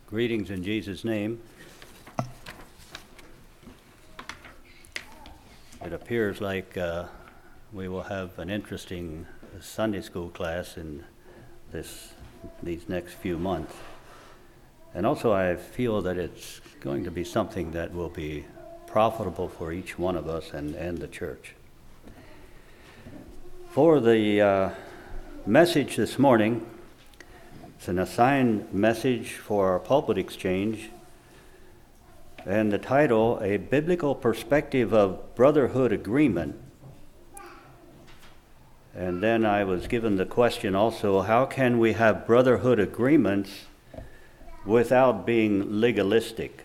Greetings in Jesus' name. It appears like we will have an interesting Sunday school class in these next few months. And also I feel that it's going to be something that will be profitable for each one of us and the church. For the message this morning, it's an assigned message for our pulpit exchange, and the title, A Biblical Perspective of Brotherhood Agreement. And then I was given the question also, how can we have brotherhood agreements without being legalistic?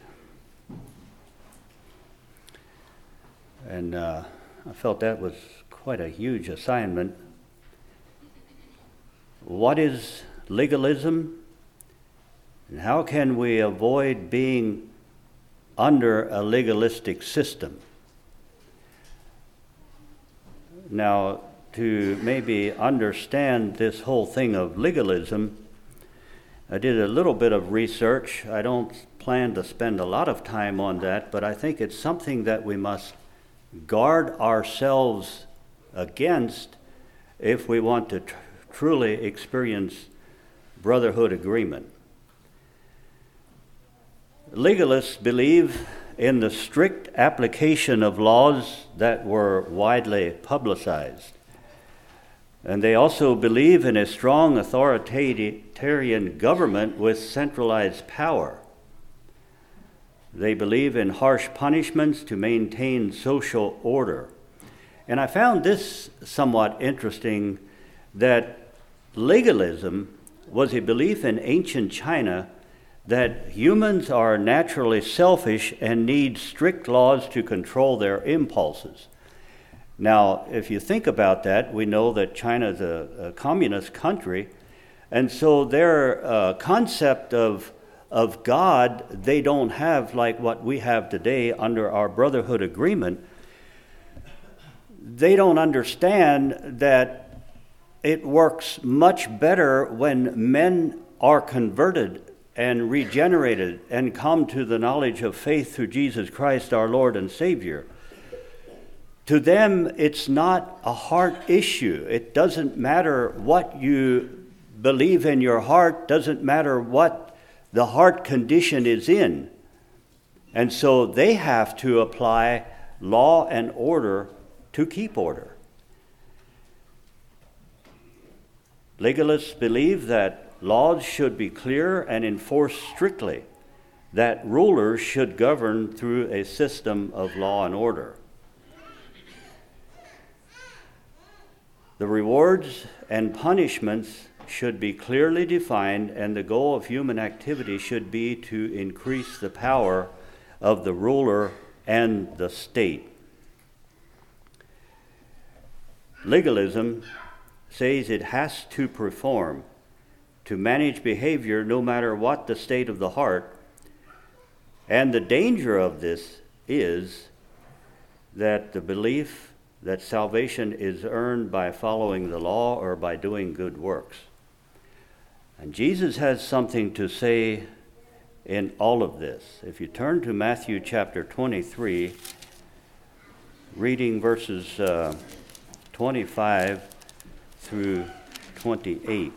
And I felt that was quite a huge assignment. What is legalism? And how can we avoid being under a legalistic system? Now, to maybe understand this whole thing of legalism, I did a little bit of research. I don't plan to spend a lot of time on that, but I think it's something that we must guard ourselves against if we want to truly experience brotherhood agreement. Legalists believe in the strict application of laws that were widely publicized. And they also believe in a strong authoritarian government with centralized power. They believe in harsh punishments to maintain social order. And I found this somewhat interesting, that legalism was a belief in ancient China that humans are naturally selfish and need strict laws to control their impulses. Now, if you think about that, we know that China is a communist country, and so their concept of God, they don't have like what we have today under our brotherhood agreement. They don't understand that it works much better when men are converted and regenerated and come to the knowledge of faith through Jesus Christ, our Lord and Savior. To them, it's not a heart issue. It doesn't matter what you believe in your heart, doesn't matter what the heart condition is in. And so they have to apply law and order to keep order. Legalists believe that laws should be clear and enforced strictly, that rulers should govern through a system of law and order. The rewards and punishments should be clearly defined, and the goal of human activity should be to increase the power of the ruler and the state. Legalism says it has to perform, to manage behavior no matter what the state of the heart. And the danger of this is that the belief that salvation is earned by following the law or by doing good works. And Jesus has something to say in all of this. If you turn to Matthew chapter 23, reading verses 25 through 28.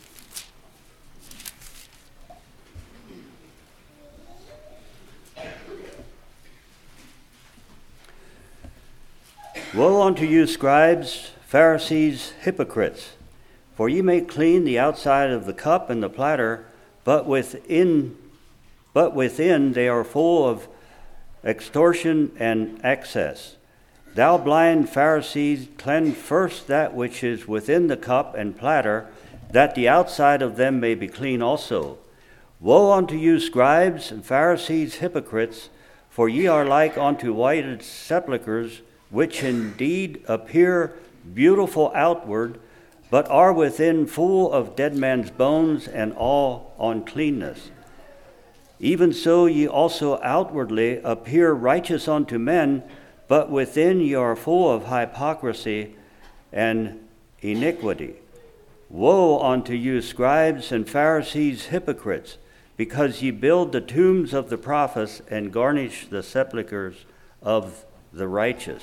Woe unto you, scribes, Pharisees, hypocrites! For ye make clean the outside of the cup and the platter, but within they are full of extortion and excess. Thou blind Pharisees, cleanse first that which is within the cup and platter, that the outside of them may be clean also. Woe unto you, scribes and Pharisees, hypocrites! For ye are like unto whited sepulchres, which indeed appear beautiful outward, but are within full of dead men's bones and all uncleanness. Even so ye also outwardly appear righteous unto men, but within ye are full of hypocrisy and iniquity. Woe unto you, scribes and Pharisees, hypocrites! because ye build the tombs of the prophets and garnish the sepulchres of the righteous.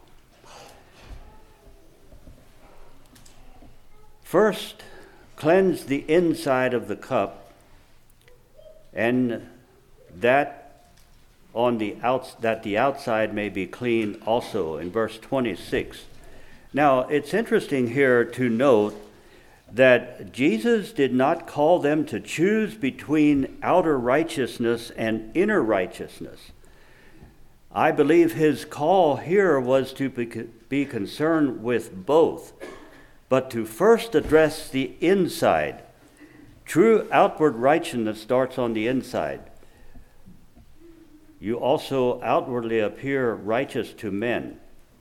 First, cleanse the inside of the cup, and that the outside may be clean also, in verse 26. Now, it's interesting here to note that Jesus did not call them to choose between outer righteousness and inner righteousness. I believe his call here was to be concerned with both, but to first address the inside. True outward righteousness starts on the inside. You also outwardly appear righteous to men.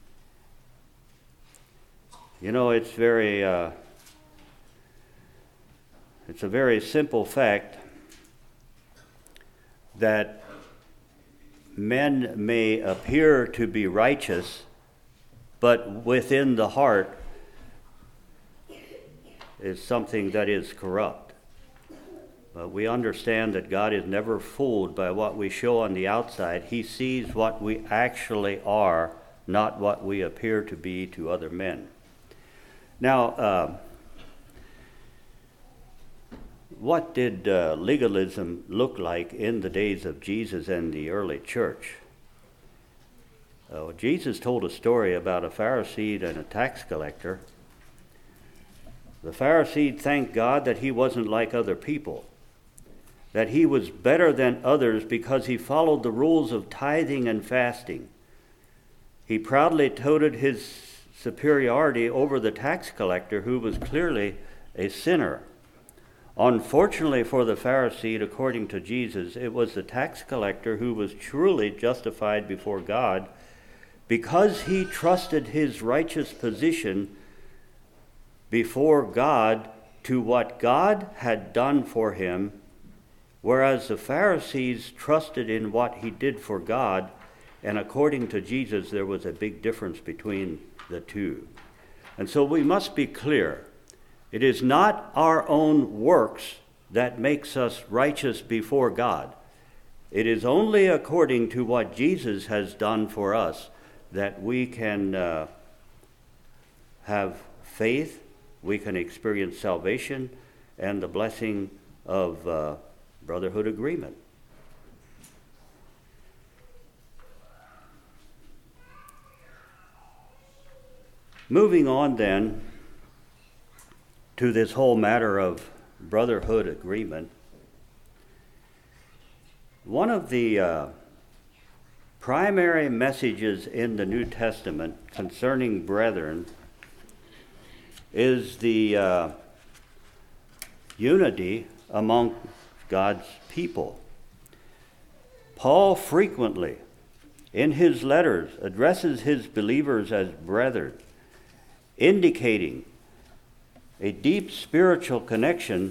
You know, it's a very simple fact that men may appear to be righteous, but within the heart is something that is corrupt. But we understand that God is never fooled by what we show on the outside. He sees what we actually are, not what we appear to be to other men. Now, what did legalism look like in the days of Jesus and the early church? Jesus told a story about a Pharisee and a tax collector. The Pharisee thanked God that he wasn't like other people, that he was better than others because he followed the rules of tithing and fasting. He proudly touted his superiority over the tax collector, who was clearly a sinner. Unfortunately for the Pharisee, according to Jesus, it was the tax collector who was truly justified before God because he trusted his righteous position before God to what God had done for him, whereas the Pharisees trusted in what he did for God, and according to Jesus, there was a big difference between the two. And so we must be clear. It is not our own works that makes us righteous before God. It is only according to what Jesus has done for us that we can have faith, we can experience salvation, and the blessing of brotherhood agreement. Moving on then to this whole matter of brotherhood agreement, one of the primary messages in the New Testament concerning brethren is the unity among God's people. Paul frequently, in his letters, addresses his believers as brethren, indicating a deep spiritual connection.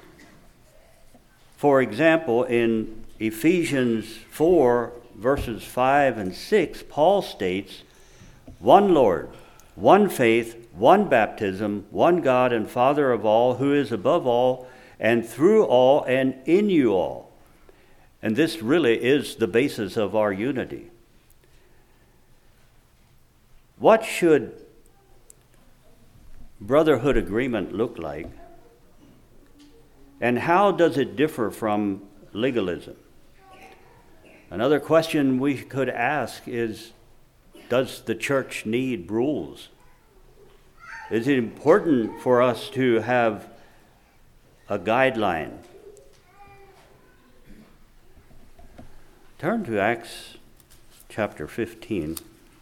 For example, in Ephesians 4, verses 5 and 6, Paul states, "One Lord, one faith, one baptism, one God and Father of all, who is above all, and through all, and in you all." And this really is the basis of our unity. What should brotherhood agreement look like? And how does it differ from legalism? Another question we could ask is, does the church need rules? Is it important for us to have a guideline? Turn to Acts chapter 15.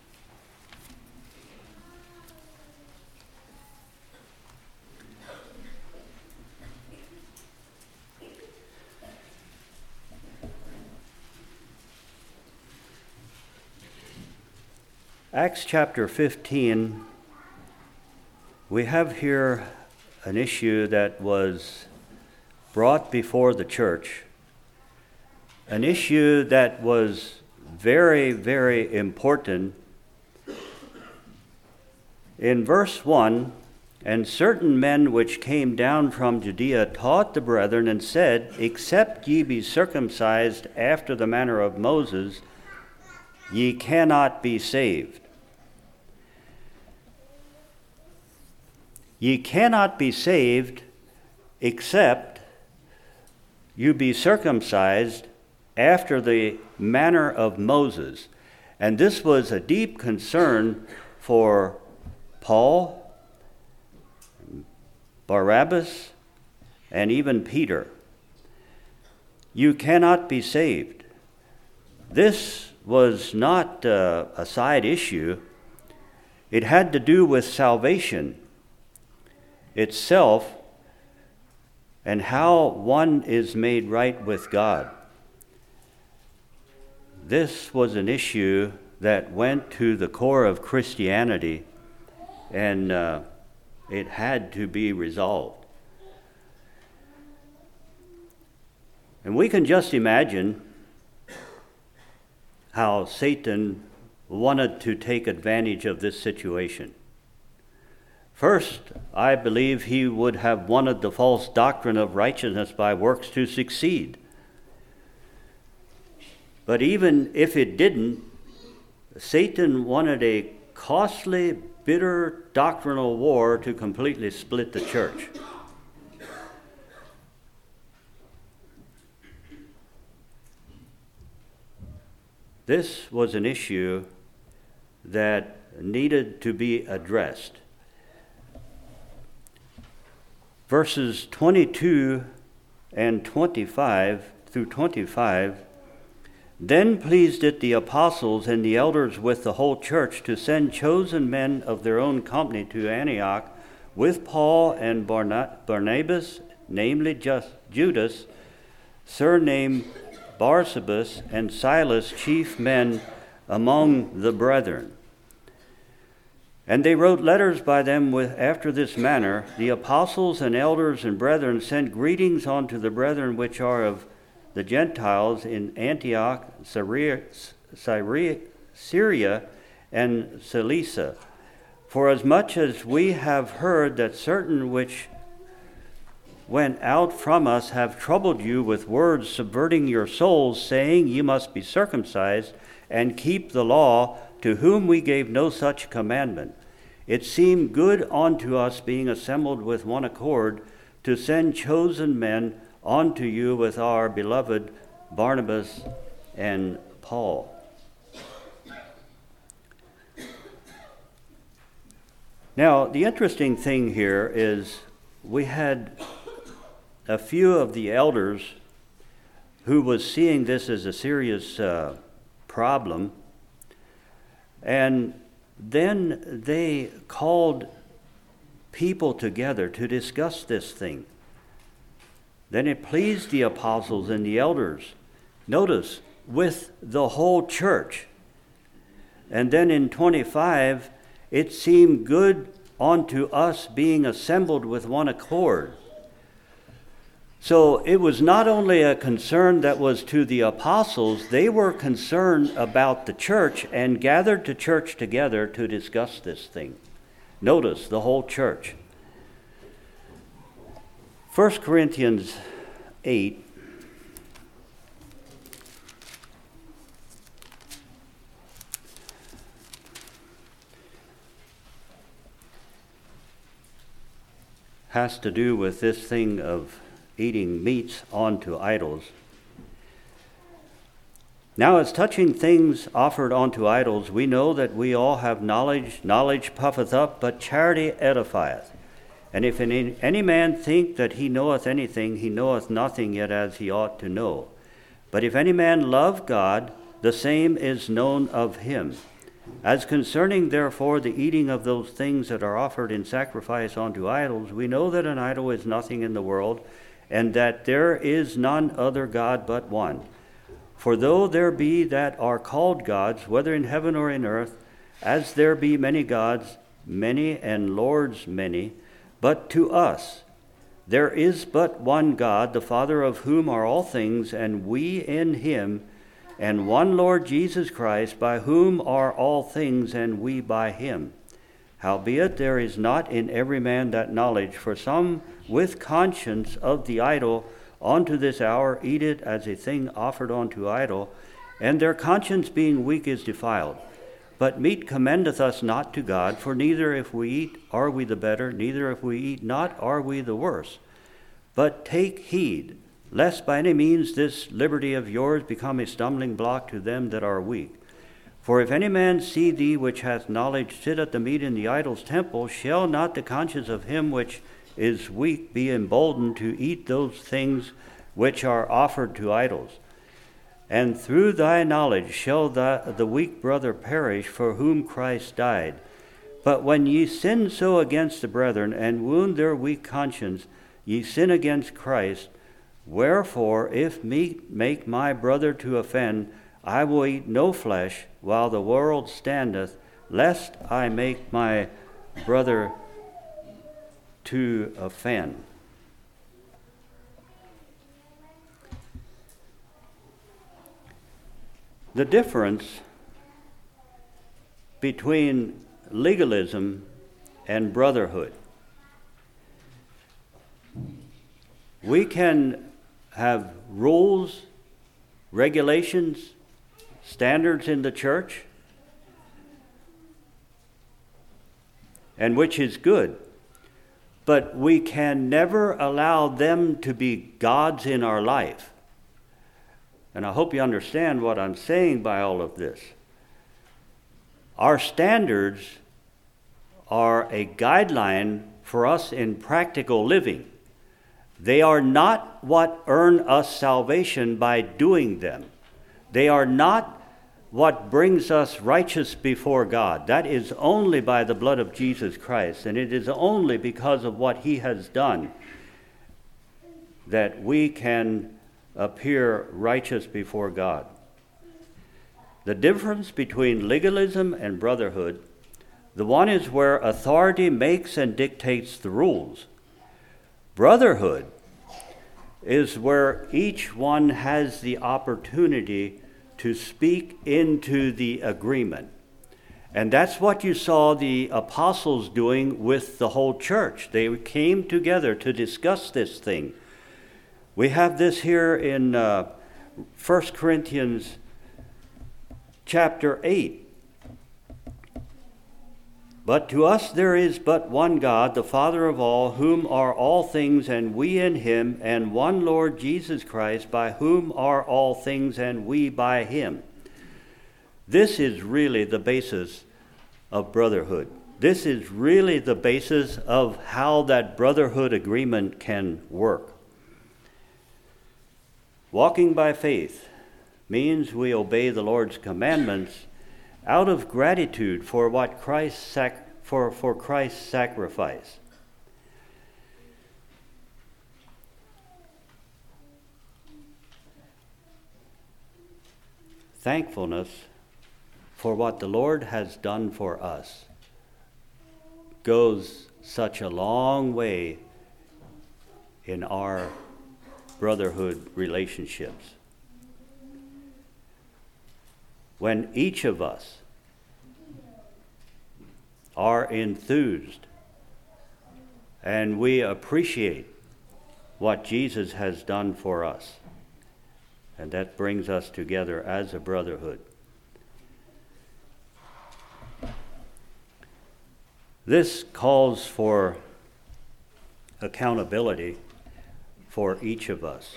Acts chapter 15, we have here an issue that was brought before the church, an issue that was very, very important. In verse 1 And certain men which came down from Judea taught the brethren and said, Except ye be circumcised after the manner of Moses, ye cannot be saved. Ye cannot be saved except you be circumcised after the manner of Moses. And this was a deep concern for Paul, Barabbas, and even Peter. You cannot be saved. This was not a side issue. It had to do with salvation itself and how one is made right with God. This was an issue that went to the core of Christianity, and it had to be resolved. And we can just imagine how Satan wanted to take advantage of this situation. First, I believe he would have wanted the false doctrine of righteousness by works to succeed. But even if it didn't, Satan wanted a costly, bitter doctrinal war to completely split the church. This was an issue that needed to be addressed. Verses 22 and 25 through 25, Then pleased it the apostles and the elders with the whole church to send chosen men of their own company to Antioch with Paul and Barnabas, namely Judas, surnamed Barsabas, and Silas, chief men among the brethren. And they wrote letters by them after this manner. The apostles and elders and brethren sent greetings unto the brethren which are of the Gentiles in Antioch, Syria, and Cilicia. For as much as we have heard that certain which went out from us have troubled you with words, subverting your souls, saying, Ye must be circumcised and keep the law, to whom we gave no such commandment. It seemed good unto us, being assembled with one accord, to send chosen men unto you with our beloved Barnabas and Paul. Now, the interesting thing here is we had a few of the elders who was seeing this as a serious problem, and then they called people together to discuss this thing. Then it pleased the apostles and the elders, notice, with the whole church. And then in 25, it seemed good unto us, being assembled with one accord. So it was not only a concern that was to the apostles, they were concerned about the church and gathered the church together to discuss this thing. Notice, the whole church. 1 Corinthians 8, has to do with this thing of eating meats onto idols. Now, as touching things offered unto idols, we know that we all have knowledge. Knowledge puffeth up, but charity edifieth. And if any man think that he knoweth anything, he knoweth nothing yet as he ought to know. But if any man love God, the same is known of him. As concerning, therefore, the eating of those things that are offered in sacrifice unto idols, we know that an idol is nothing in the world, and that there is none other God but one. For though there be that are called gods, whether in heaven or in earth, as there be many gods, many, and lords many, but to us there is but one God, the Father of whom are all things, and we in him, and one Lord Jesus Christ, by whom are all things, and we by him. Howbeit there is not in every man that knowledge, for some with conscience of the idol unto this hour eat it as a thing offered unto idol, and their conscience being weak is defiled. But meat commendeth us not to God, for neither if we eat are we the better, neither if we eat not are we the worse. But take heed, lest by any means this liberty of yours become a stumbling block to them that are weak. For if any man see thee which hath knowledge sit at the meat in the idol's temple, shall not the conscience of him which is weak be emboldened to eat those things which are offered to idols? And through thy knowledge shall the weak brother perish, for whom Christ died. But when ye sin so against the brethren, and wound their weak conscience, ye sin against Christ. Wherefore, if meat make my brother to offend, I will eat no flesh while the world standeth, lest I make my brother to offend. The difference between legalism and brotherhood. We can have rules, regulations, standards in the church, and which is good, but we can never allow them to be gods in our life. And I hope you understand what I'm saying by all of this. Our standards are a guideline for us in practical living. They are not what earn us salvation by doing them. They are not what brings us righteous before God. That is only by the blood of Jesus Christ, and it is only because of what he has done that we can appear righteous before God. The difference between legalism and brotherhood, the one is where authority makes and dictates the rules. Brotherhood is where each one has the opportunity to speak into the agreement. And that's what you saw the apostles doing with the whole church. They came together to discuss this thing. We have this here in 1 Corinthians chapter 8. But to us there is but one God, the Father of all, whom are all things, and we in him, and one Lord Jesus Christ, by whom are all things, and we by him. This is really the basis of brotherhood. This is really the basis of how that brotherhood agreement can work. Walking by faith means we obey the Lord's commandments out of gratitude for what Christ's sacrifice. Thankfulness for what the Lord has done for us goes such a long way in our brotherhood relationships. When each of us are enthused and we appreciate what Jesus has done for us, and that brings us together as a brotherhood. This calls for accountability for each of us.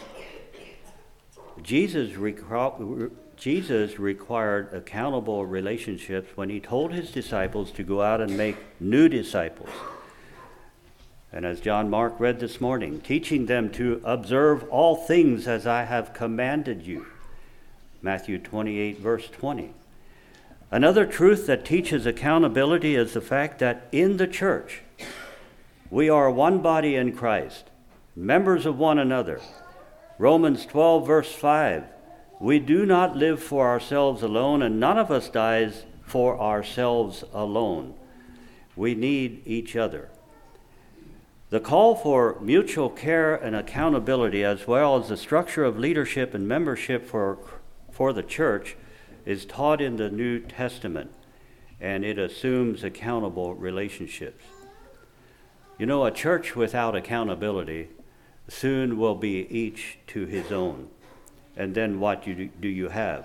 Jesus required accountable relationships when he told his disciples to go out and make new disciples. And as John Mark read this morning, teaching them to observe all things as I have commanded you. Matthew 28, verse 20. Another truth that teaches accountability is the fact that in the church, we are one body in Christ, members of one another. Romans 12, verse 5. We do not live for ourselves alone, and none of us dies for ourselves alone. We need each other. The call for mutual care and accountability, as well as the structure of leadership and membership for the church, is taught in the New Testament. and it assumes accountable relationships. You know, a church without accountability soon will be each to his own. And then what do you have?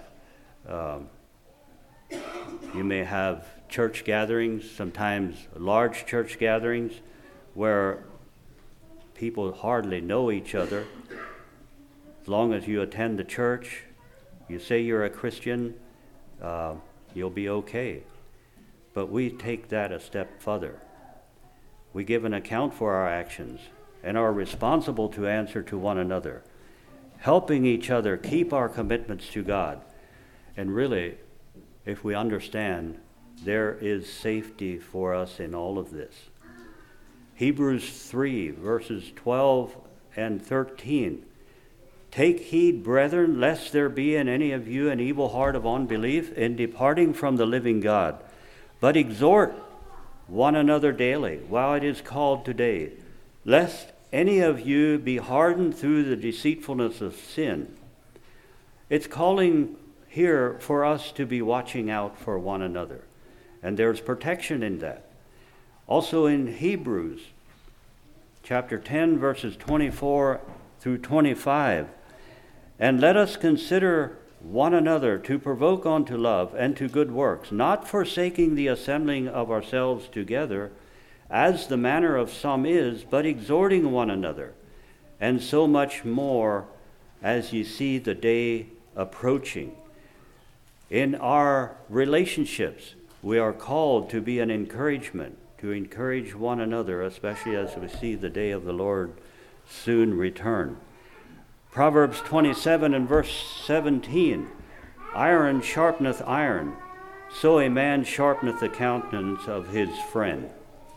You may have church gatherings, sometimes large church gatherings, where people hardly know each other. As long as you attend the church, you say you're a Christian, you'll be okay. But we take that a step further. We give an account for our actions and are responsible to answer to one another, helping each other keep our commitments to God. And really, if we understand, there is safety for us in all of this. Hebrews 3, verses 12 and 13. Take heed, brethren, lest there be in any of you an evil heart of unbelief in departing from the living God. But exhort one another daily, while it is called today, lest any of you be hardened through the deceitfulness of sin. It's calling here for us to be watching out for one another. And there's protection in that. Also in Hebrews chapter 10, verses 24 through 25. And let us consider one another to provoke unto love and to good works, not forsaking the assembling of ourselves together, as the manner of some is, but exhorting one another, and so much more as ye see the day approaching. In our relationships, we are called to be an encouragement, to encourage one another, especially as we see the day of the Lord soon return. Proverbs 27 and verse 17, iron sharpeneth iron, so a man sharpeneth the countenance of his friend.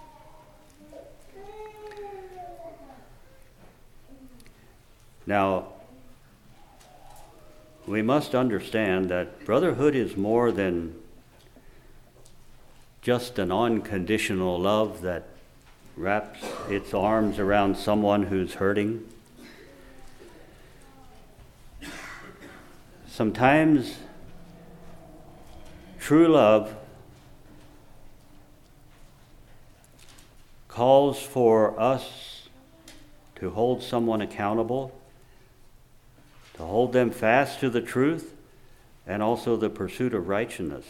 Now, we must understand that brotherhood is more than just an unconditional love that wraps its arms around someone who's hurting. Sometimes true love calls for us to hold someone accountable, to hold them fast to the truth, and also the pursuit of righteousness.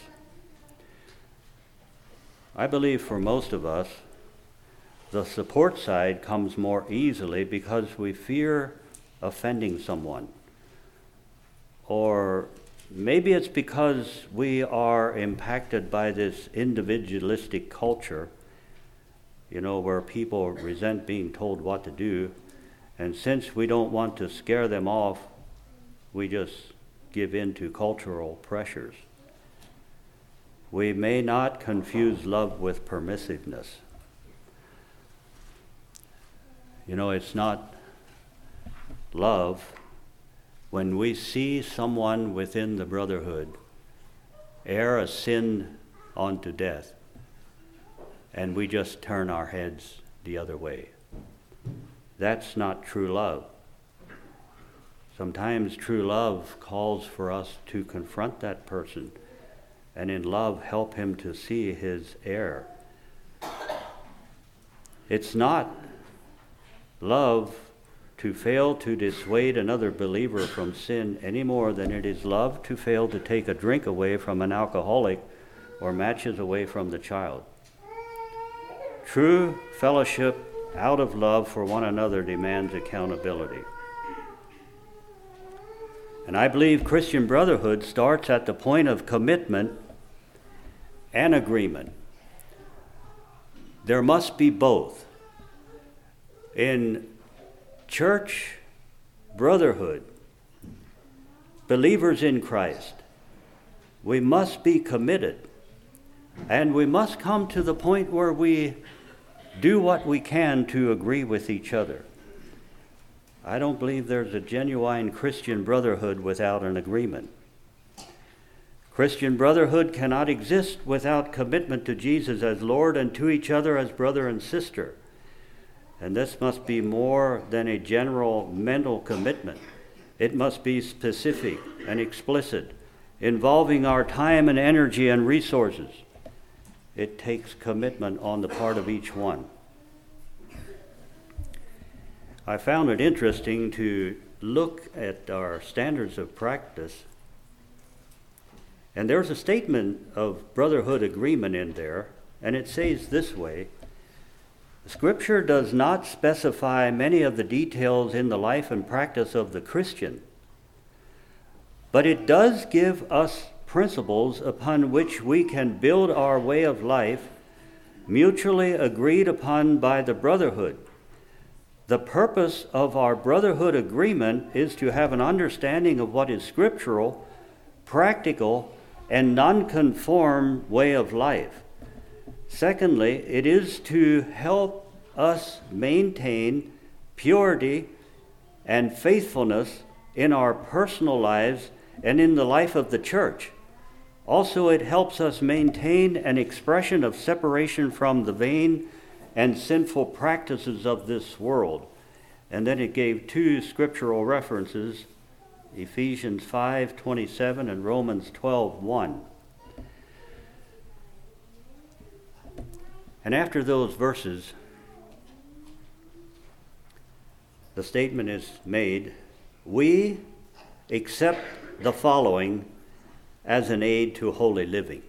I believe for most of us, the support side comes more easily because we fear offending someone. Or maybe it's because we are impacted by this individualistic culture, where people resent being told what to do. And since we don't want to scare them off, we just give in to cultural pressures. We may not confuse love with permissiveness. It's not love when we see someone within the brotherhood err a sin unto death, and we just turn our heads the other way. That's not true love. Sometimes true love calls for us to confront that person and in love help him to see his error. It's not love to fail to dissuade another believer from sin any more than it is love to fail to take a drink away from an alcoholic or matches away from the child. True fellowship out of love for one another demands accountability. And I believe Christian brotherhood starts at the point of commitment and agreement. There must be both. In church brotherhood, believers in Christ, we must be committed, and we must come to the point where we do what we can to agree with each other. I don't believe there's a genuine Christian brotherhood without an agreement. Christian brotherhood cannot exist without commitment to Jesus as Lord and to each other as brother and sister. And this must be more than a general mental commitment. It must be specific and explicit, involving our time and energy and resources. it takes commitment on the part of each one. I found it interesting to look at our standards of practice. And there's a statement of brotherhood agreement in there, and it says this way: Scripture does not specify many of the details in the life and practice of the Christian, but it does give us principles upon which we can build our way of life, mutually agreed upon by the brotherhood. The purpose of our brotherhood agreement is to have an understanding of what is scriptural, practical, and non-conform way of life. Secondly, it is to help us maintain purity and faithfulness in our personal lives and in the life of the church. Also, it helps us maintain an expression of separation from the vain and sinful practices of this world. And then it gave two scriptural references, Ephesians 5:27 and Romans 12:1. And after those verses, the statement is made, we accept the following as an aid to holy living.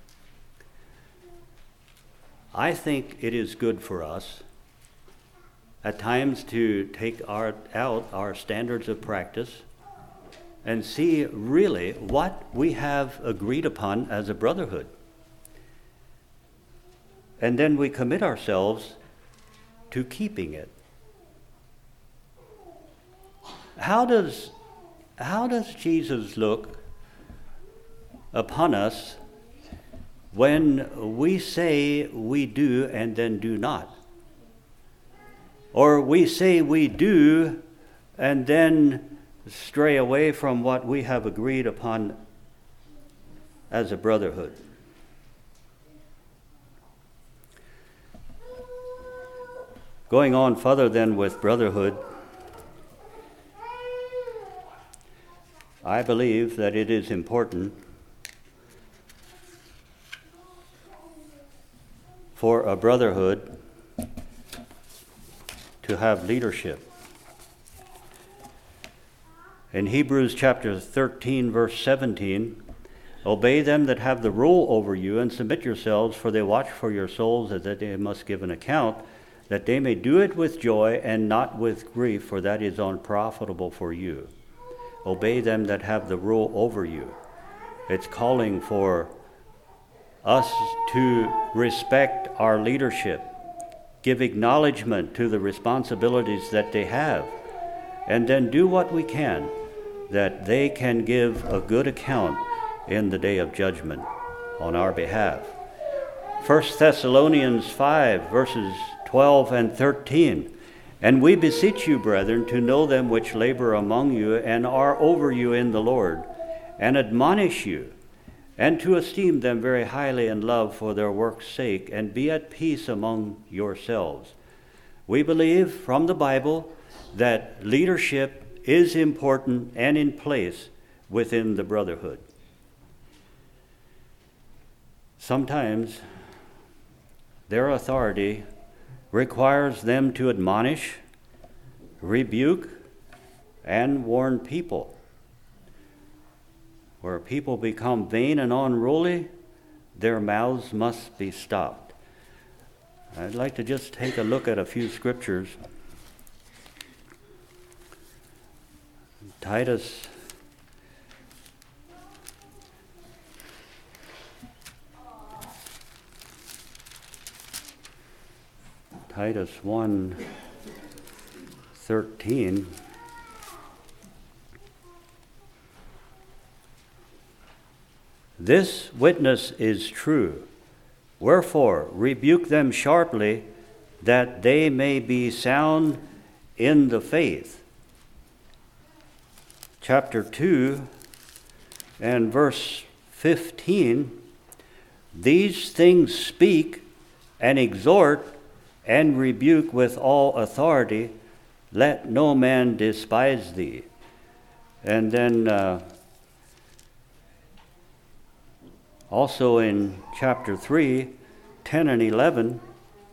I think it is good for us at times to take out our standards of practice and see really what we have agreed upon as a brotherhood. And then we commit ourselves to keeping it. How does Jesus look upon us when we say we do and then do not? Or we say we do and then stray away from what we have agreed upon as a brotherhood? Going on further then with brotherhood, I believe that it is important for a brotherhood to have leadership. In Hebrews chapter 13, verse 17, obey them that have the rule over you and submit yourselves, for they watch for your souls as that they must give an account, that they may do it with joy and not with grief, for that is unprofitable for you. Obey them that have the rule over you. It's calling for us to respect our leadership, give acknowledgement to the responsibilities that they have, and then do what we can that they can give a good account in the day of judgment on our behalf. 1 Thessalonians 5, verses 12 and 13. And we beseech you, brethren, to know them which labor among you and are over you in the Lord, and admonish you, and to esteem them very highly in love for their work's sake, and be at peace among yourselves. We believe from the Bible that leadership is important and in place within the brotherhood. Sometimes their authority requires them to admonish, rebuke, and warn people. Where people become vain and unruly, their mouths must be stopped. I'd like to just take a look at a few scriptures. Titus Titus 1:13. This witness is true. Wherefore, rebuke them sharply, that they may be sound in the faith. Chapter 2 and verse 15. These things speak and exhort and rebuke with all authority. Let no man despise thee. And then also in chapter 3, 10 and 11,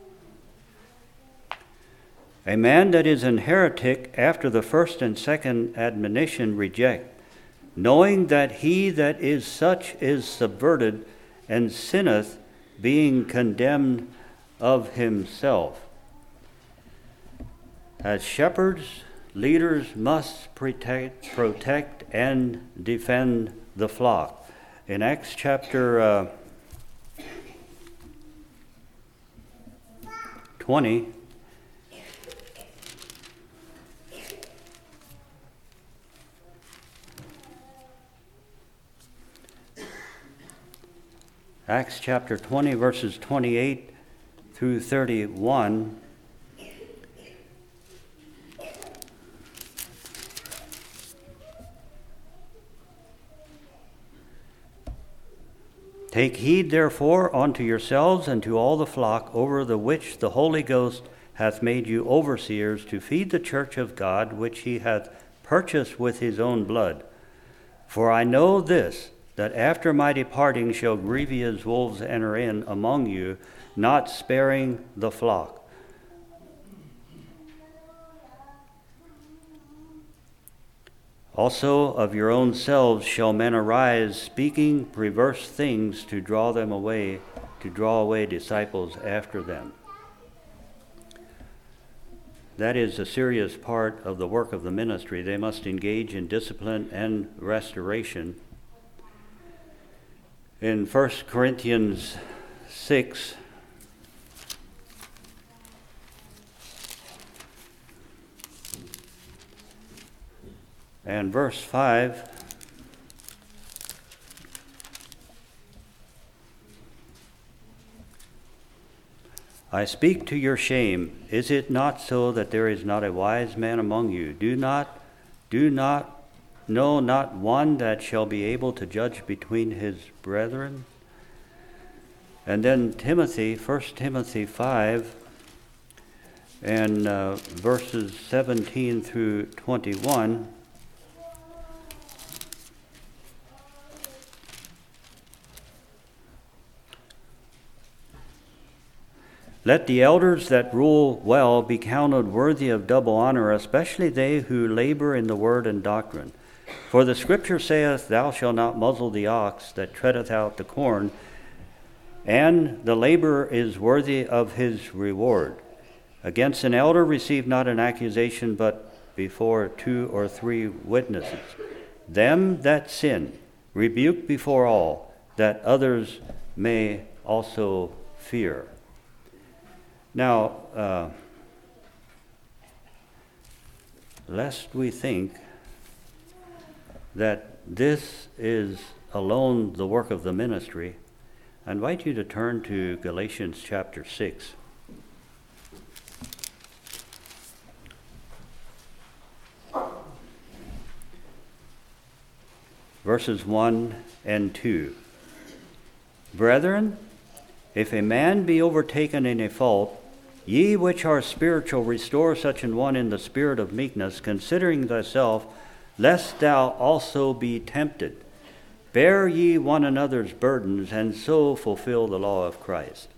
a man that is an heretic after the first and second admonition reject, knowing that he that is such is subverted and sinneth, being condemned of himself. As shepherds, leaders must protect and defend the flock. In Acts chapter 20, Acts chapter 20, verses 28 through 31. Take heed, therefore, unto yourselves and to all the flock over the which the Holy Ghost hath made you overseers, to feed the church of God, which he hath purchased with his own blood. For I know this, that after my departing shall grievous wolves enter in among you, not sparing the flock. Also of your own selves shall men arise, speaking perverse things to draw away disciples after them. That is a serious part of the work of the ministry. They must engage in discipline and restoration. In 1 Corinthians 6, and verse 5, I speak to your shame. Is it not so that there is not a wise man among you? Do not know not one that shall be able to judge between his brethren? And then Timothy, 1 Timothy 5, and verses 17 through 21. Let the elders that rule well be counted worthy of double honor, especially they who labor in the word and doctrine. For the Scripture saith, Thou shalt not muzzle the ox that treadeth out the corn, and the laborer is worthy of his reward. Against an elder receive not an accusation, but before 2 or 3 witnesses. Them that sin rebuke before all, that others may also fear. Now, lest we think that this is alone the work of the ministry, I invite you to turn to Galatians chapter 6. Verses 1 and 2. Brethren, if a man be overtaken in a fault, ye which are spiritual, restore such an one in the spirit of meekness, considering thyself, lest thou also be tempted. Bear ye one another's burdens, and so fulfill the law of Christ.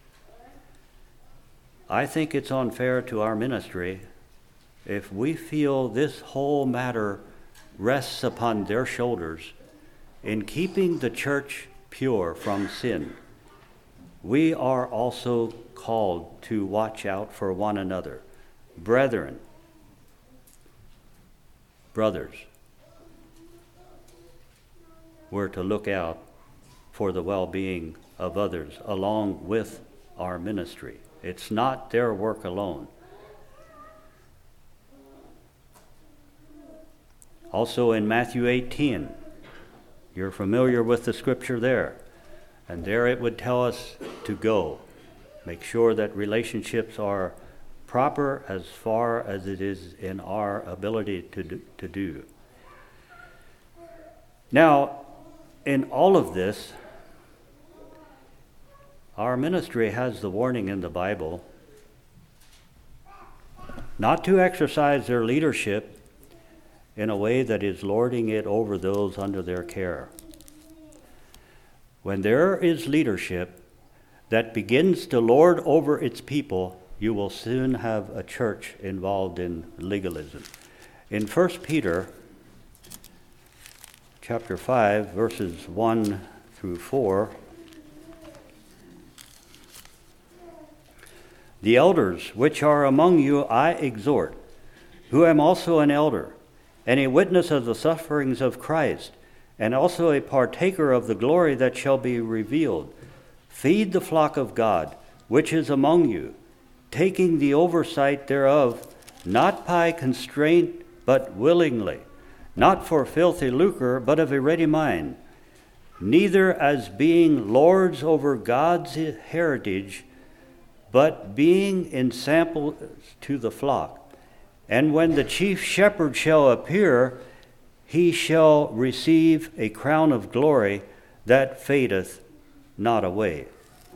I think it's unfair to our ministry if we feel this whole matter rests upon their shoulders in keeping the church pure from sin. We are also called to watch out for one another. Brethren, brothers, we're to look out for the well-being of others along with our ministry. It's not their work alone. Also in Matthew 18, you're familiar with the scripture there. And there it would tell us to go. Make sure that relationships are proper as far as it is in our ability to do. Now, in all of this, our ministry has the warning in the Bible not to exercise their leadership in a way that is lording it over those under their care. When there is leadership that begins to lord over its people, you will soon have a church involved in legalism. In 1 Peter chapter 5, verses 1 through 4, the elders which are among you I exhort, who am also an elder, and a witness of the sufferings of Christ, and also a partaker of the glory that shall be revealed. Feed the flock of God, which is among you, taking the oversight thereof, not by constraint, but willingly, not for filthy lucre, but of a ready mind, neither as being lords over God's heritage, but being ensamples to the flock. And when the chief shepherd shall appear, he shall receive a crown of glory that fadeth not away.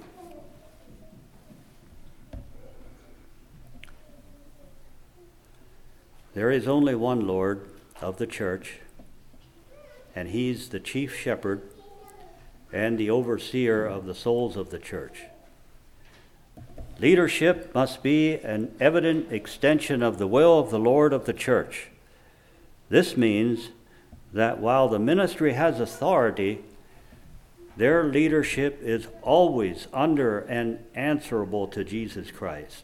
There is only one Lord of the church, and he's the chief shepherd and the overseer of the souls of the church. Leadership must be an evident extension of the will of the Lord of the church. This means that while the ministry has authority, their leadership is always under and answerable to Jesus Christ.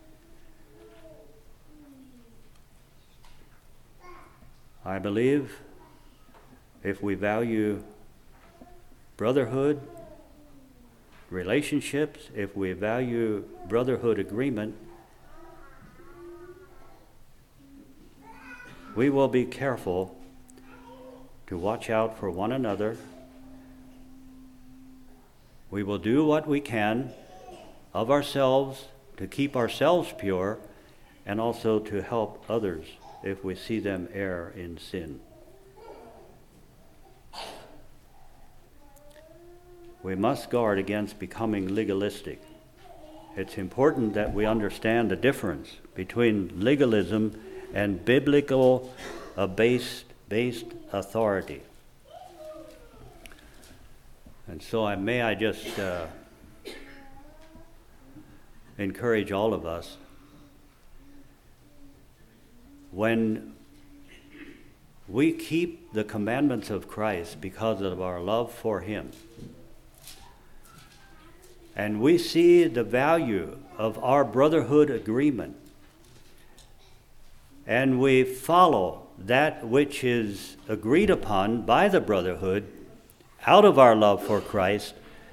I believe if we value brotherhood, relationships, if we value brotherhood agreement, we will be careful to watch out for one another. We will do what we can of ourselves to keep ourselves pure, and also to help others if we see them err in sin. We must guard against becoming legalistic. It's important that we understand the difference between legalism and biblical based authority. And so I just encourage all of us, when we keep the commandments of Christ because of our love for him, and we see the value of our brotherhood agreement, and we follow that which is agreed upon by the brotherhood out of our love for Christ,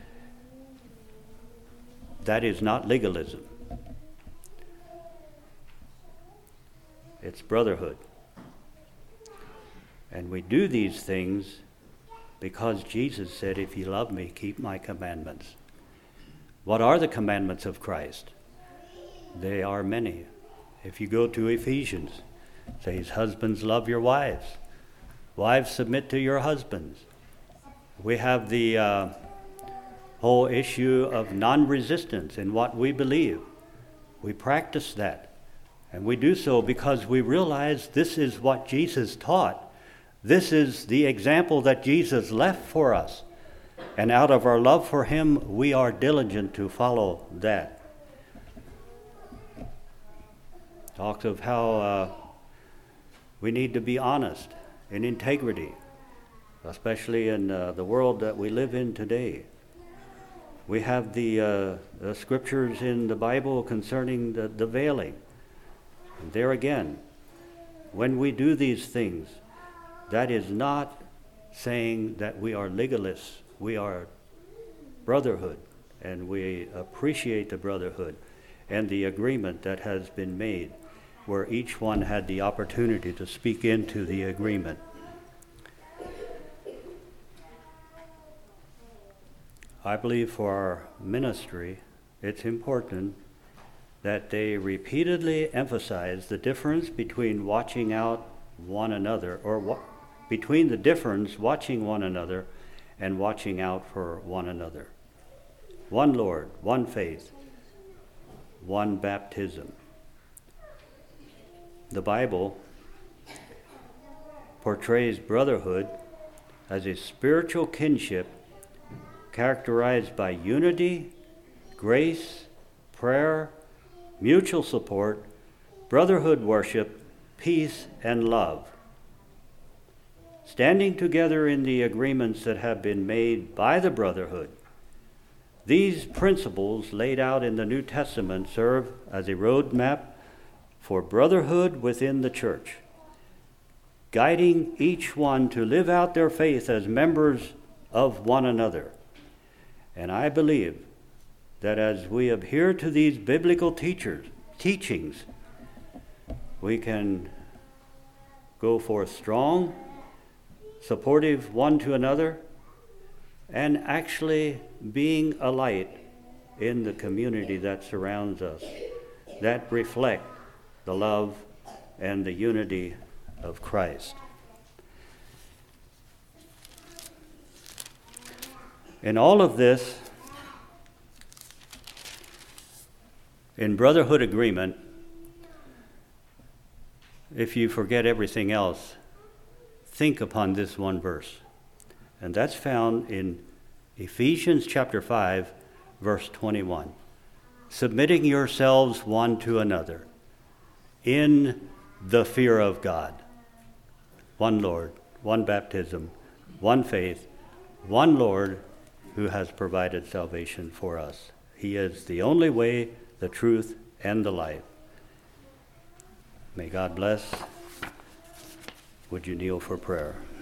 that is not legalism. It's brotherhood. And we do these things because Jesus said, if you love me, keep my commandments. What are the commandments of Christ? They are many. If you go to Ephesians, it says, husbands, love your wives. Wives, submit to your husbands. We have the whole issue of non-resistance in what we believe. We practice that. And we do so because we realize this is what Jesus taught. This is the example that Jesus left for us. And out of our love for him, we are diligent to follow that. Talks of how we need to be honest in integrity, especially in the world that we live in today. We have the scriptures in the Bible concerning the veiling. And there again, when we do these things, that is not saying that we are legalists. We are brotherhood, and we appreciate the brotherhood and the agreement that has been made, where each one had the opportunity to speak into the agreement. I believe for our ministry, it's important that they repeatedly emphasize the difference between watching out one another, or between the difference watching one another and watching out for one another. One Lord, one faith, one baptism. The Bible portrays brotherhood as a spiritual kinship characterized by unity grace, prayer, mutual support, brotherhood worship, peace, and love. Standing together in the agreements that have been made by the brotherhood, these principles laid out in the New Testament serve as a roadmap for brotherhood within the church, guiding each one to live out their faith as members of one another. And I believe that as we adhere to these biblical teachings, we can go forth strong, supportive one to another, and actually being a light in the community that surrounds us, that reflect the love and the unity of Christ. In all of this, in brotherhood agreement, if you forget everything else, think upon this one verse. And that's found in Ephesians chapter 5, verse 21. Submitting yourselves one to another in the fear of God. One Lord, one baptism, one faith, one Lord who has provided salvation for us. He is the only way, the truth, and the life. May God bless. Would you kneel for prayer?